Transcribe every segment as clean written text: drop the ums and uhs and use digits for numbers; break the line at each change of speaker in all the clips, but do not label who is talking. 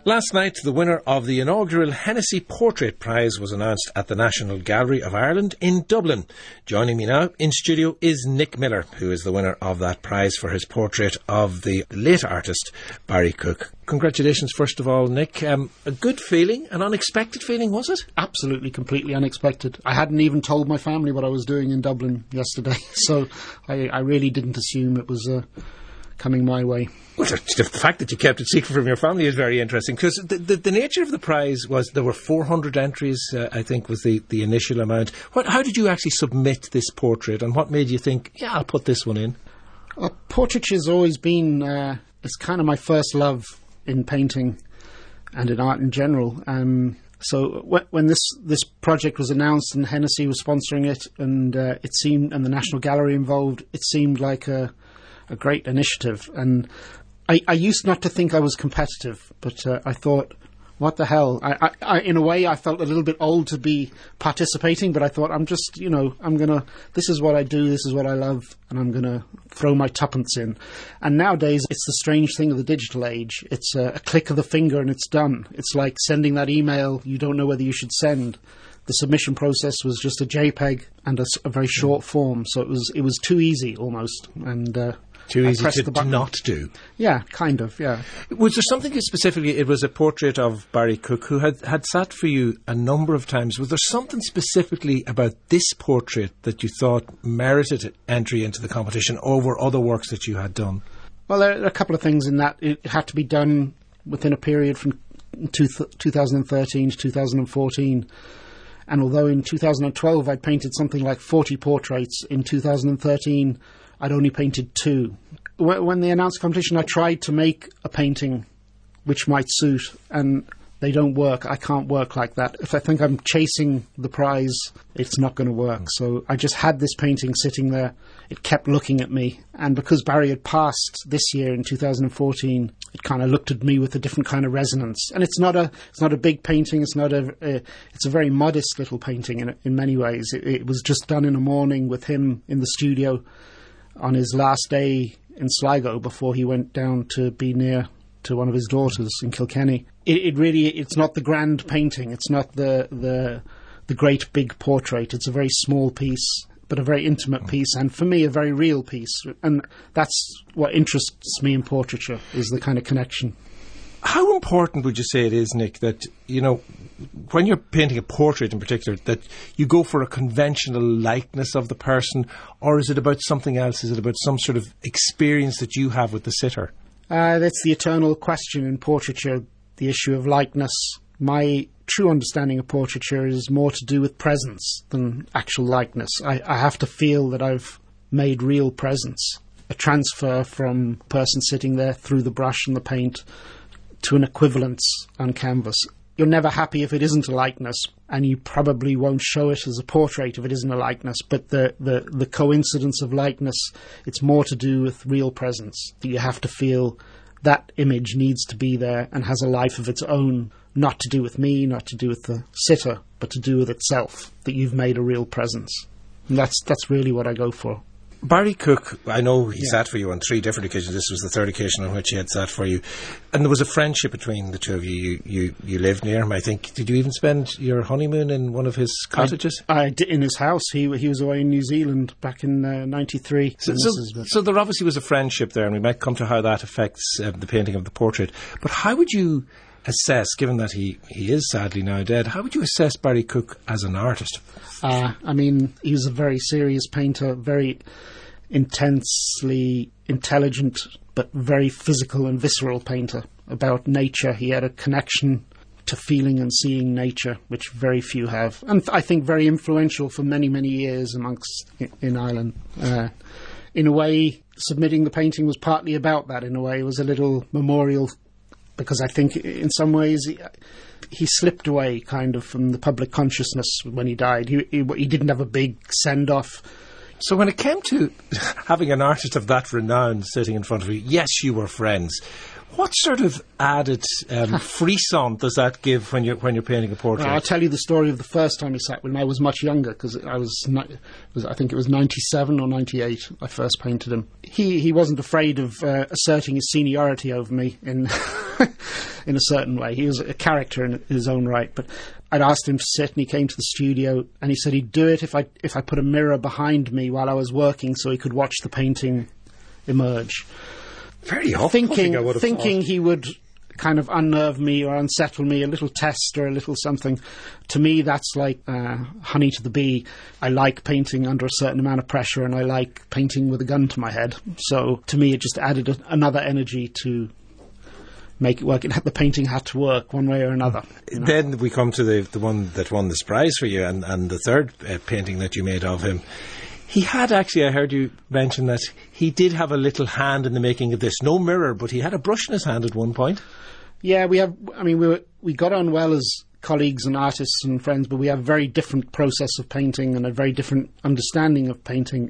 Last night, the winner of the inaugural Hennessy Portrait Prize was announced at the National Gallery of Ireland in Dublin. Joining me now in studio is Nick Miller, who is the winner of that prize for his portrait of the late artist Barry Cook. Congratulations, first of all, Nick. A good feeling, an unexpected feeling, was it?
Absolutely, completely unexpected. I hadn't even told my family what I was doing in Dublin yesterday, so I really didn't assume it was coming my way.
Well, the fact that you kept it secret from your family is very interesting, because the nature of the prize was there were 400 entries, I think was the initial amount. How did you actually submit this portrait, and what made you think, yeah, I'll put this one in?
Portraiture has always been, it's kind of my first love in painting and in art in general. So when this project was announced and Hennessy was sponsoring it, and it seemed, and the National Gallery involved, it seemed like a great initiative. And I used not to think I was competitive, but I thought, what the hell? I in a way, I felt a little bit old to be participating, but I thought, this is what I do, this is what I love, and I'm going to throw my tuppence in. And nowadays, it's the strange thing of the digital age. It's a click of the finger and it's done. It's like sending that email you don't know whether you should send. The submission process was just a JPEG and a very short form, so it was too easy almost, and
too easy to not do.
Yeah, kind of, yeah.
Was there something specifically, it was a portrait of Barry Cook who had sat for you a number of times. Was there something specifically about this portrait that you thought merited entry into the competition over other works that you had done?
Well, there are a couple of things in that. It had to be done within a period from 2013 to 2014. And although in 2012 I'd painted something like 40 portraits, in 2013 I'd only painted 2. When they announced the competition, I tried to make a painting which might suit, and they don't work. I can't work like that. If I think I'm chasing the prize, it's not going to work. So I just had this painting sitting there. It kept looking at me. And because Barry had passed this year in 2014, it kind of looked at me with a different kind of resonance. And it's not a big painting. It's a very modest little painting in many ways. It was just done in a morning with him in the studio on his last day in Sligo before he went down to be near to one of his daughters in Kilkenny. It's not the grand painting. It's not the great big portrait. It's a very small piece, but a very intimate piece, and for me, a very real piece. And that's what interests me in portraiture, is the kind of connection.
How important would you say it is, Nick, that, when you're painting a portrait in particular, that you go for a conventional likeness of the person, or is it about something else? Is it about some sort of experience that you have with the sitter?
That's the eternal question in portraiture, the issue of likeness. My true understanding of portraiture is more to do with presence than actual likeness. I have to feel that I've made real presence, a transfer from a person sitting there through the brush and the paint to an equivalence on canvas. You're never happy if it isn't a likeness, and you probably won't show it as a portrait if it isn't a likeness, but the coincidence of likeness, it's more to do with real presence, that you have to feel that image needs to be there and has a life of its own, not to do with me, not to do with the sitter, but to do with itself, that you've made a real presence. And that's really what I go for.
Barry Cook, I know he sat for you on 3 different occasions. This was the 3rd occasion on which he had sat for you. And there was a friendship between the two of you. You lived near him, I think. Did you even spend your honeymoon in one of his cottages?
I did, in his house. He was away in New Zealand back in 93.
So there obviously was a friendship there, and we might come to how that affects the painting of the portrait. But how would you assess, given that he is sadly now dead, how would you assess Barry Cook as an artist?
He was a very serious painter, very intensely intelligent, but very physical and visceral painter about nature. He had a connection to feeling and seeing nature, which very few have, and I think very influential for many, many years in Ireland. In a way, submitting the painting was partly about that. In a way, it was a little memorial, because I think in some ways he slipped away kind of from the public consciousness when he died. He didn't have a big send-off.
So when it came to having an artist of that renown sitting in front of you, yes, you were friends. What sort of added frisson does that give when you're painting a portrait?
I'll tell you the story of the first time he sat when I was much younger, because I think it was 97 or 98 I first painted him. He wasn't afraid of asserting his seniority over me in in a certain way. He was a character in his own right, but I'd asked him to sit, and he came to the studio, and he said he'd do it if I put a mirror behind me while I was working, so he could watch the painting emerge.
Very off.
Thinking he would kind of unnerve me or unsettle me, a little test or a little something. To me, that's like honey to the bee. I like painting under a certain amount of pressure, and I like painting with a gun to my head. So to me, it just added another energy to make it work. The painting had to work one way or another.
Then we come to the one that won this prize for you, and the third painting that you made of him. He had actually, I heard you mention that he did have a little hand in the making of this. No mirror, but he had a brush in his hand at one point.
Yeah, we got on well as colleagues and artists and friends, but we have a very different process of painting and a very different understanding of painting.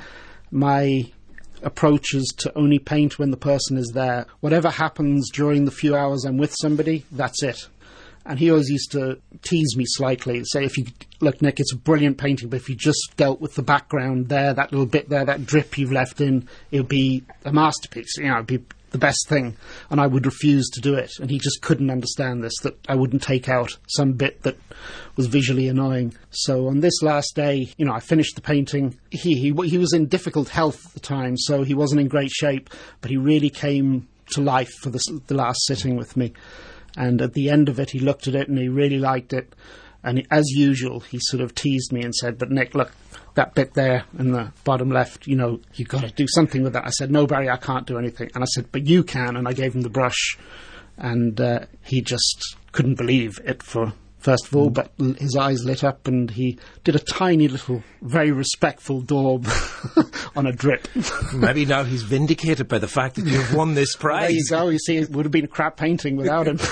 My approach is to only paint when the person is there. Whatever happens during the few hours I'm with somebody, that's it. And he always used to tease me slightly, say, look, Nick, it's a brilliant painting, but if you just dealt with the background there, that little bit there, that drip you've left in, it would be a masterpiece, it'd be the best thing. And I would refuse to do it. And he just couldn't understand this, that I wouldn't take out some bit that was visually annoying. So on this last day, I finished the painting. He was in difficult health at the time, so he wasn't in great shape, but he really came to life for the last sitting with me. And at the end of it, he looked at it and he really liked it. And as usual, he sort of teased me and said, but Nick, look, that bit there in the bottom left, you've got to do something with that. I said, no, Barry, I can't do anything. And I said, but you can. And I gave him the brush. And he just couldn't believe it first of all, but his eyes lit up and he did a tiny little, very respectful daub on a drip.
Maybe now he's vindicated by the fact that you've won this prize.
There you go. You see, it would have been a crap painting without him.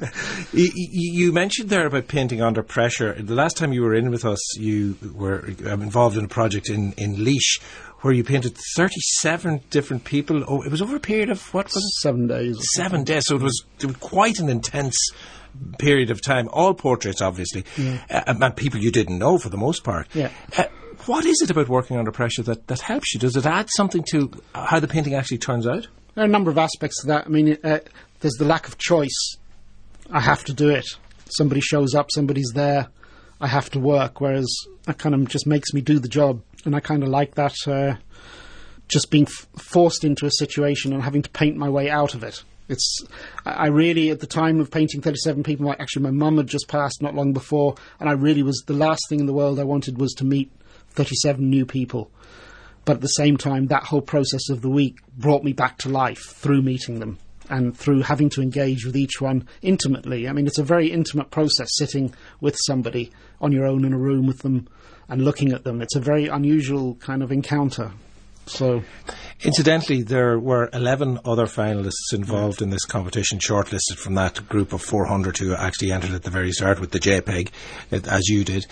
You mentioned there about painting under pressure. The last time you were in with us, you were involved in a project in Laois where you painted 37 different people. Oh, it was over a period of, what was it?
7 days.
7 days. So it was quite an intense period of time. All portraits, obviously. Yeah. And people you didn't know for the most part.
Yeah.
What is it about working under pressure that helps you? Does it add something to how the painting actually turns out?
There are a number of aspects to that. I mean, there's the lack of choice. I have to do it. Somebody shows up, somebody's there, I have to work, whereas that kind of just makes me do the job. And I kind of like that, just being forced into a situation and having to paint my way out of it. I really, at the time of painting 37 people, actually my mum had just passed not long before, and I really was, the last thing in the world I wanted was to meet 37 new people. But at the same time, that whole process of the week brought me back to life through meeting them and through having to engage with each one intimately. I mean, it's a very intimate process, sitting with somebody on your own in a room with them and looking at them. It's a very unusual kind of encounter. So,
incidentally, there were 11 other finalists involved in this competition, shortlisted from that group of 400 who actually entered at the very start with the JPEG, as you did.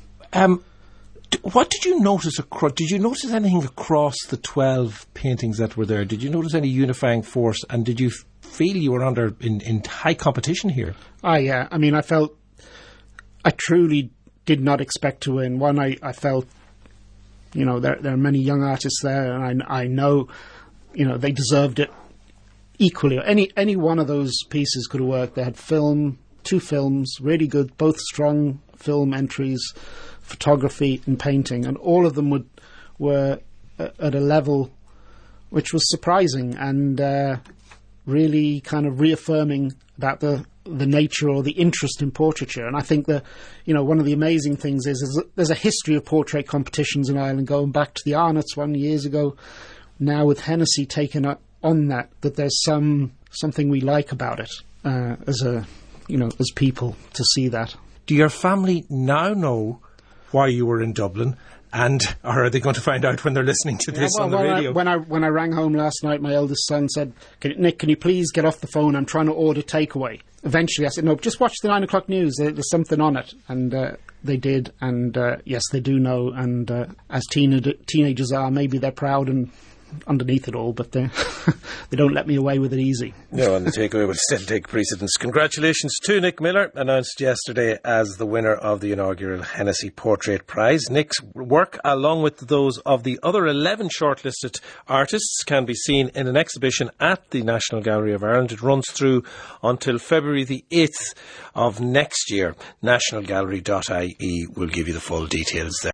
What did you notice? Did you notice anything across the 12 paintings that were there? Did you notice any unifying force? And did you feel you were in high competition here?
Yeah. I mean, I truly did not expect to win. One, I felt, there are many young artists there, and I know, they deserved it equally. Any one of those pieces could have worked. They had two films, really good, both strong film entries, photography and painting, and all of them were at a level which was surprising and really kind of reaffirming about the nature or the interest in portraiture. And I think that, one of the amazing things is there's a history of portrait competitions in Ireland going back to the Arnott's one years ago. Now with Hennessy taking on that there's something we like about it as people to see that.
Do your family now know why you were in Dublin, or are they going to find out when they're listening to this on the radio?
When I rang home last night, my eldest son said, Nick, can you please get off the phone? I'm trying to order takeaway. Eventually I said, no, just watch the 9 o'clock news. There's something on it. And they did. And yes, they do know. And as teenagers are, maybe they're proud and underneath it all, but they don't let me away with it easy.
No, and the takeaway will still take precedence. Congratulations to Nick Miller, announced yesterday as the winner of the inaugural Hennessy Portrait Prize. Nick's work, along with those of the other 11 shortlisted artists, can be seen in an exhibition at the National Gallery of Ireland. It runs through until February the 8th of next year. nationalgallery.ie will give you the full details there.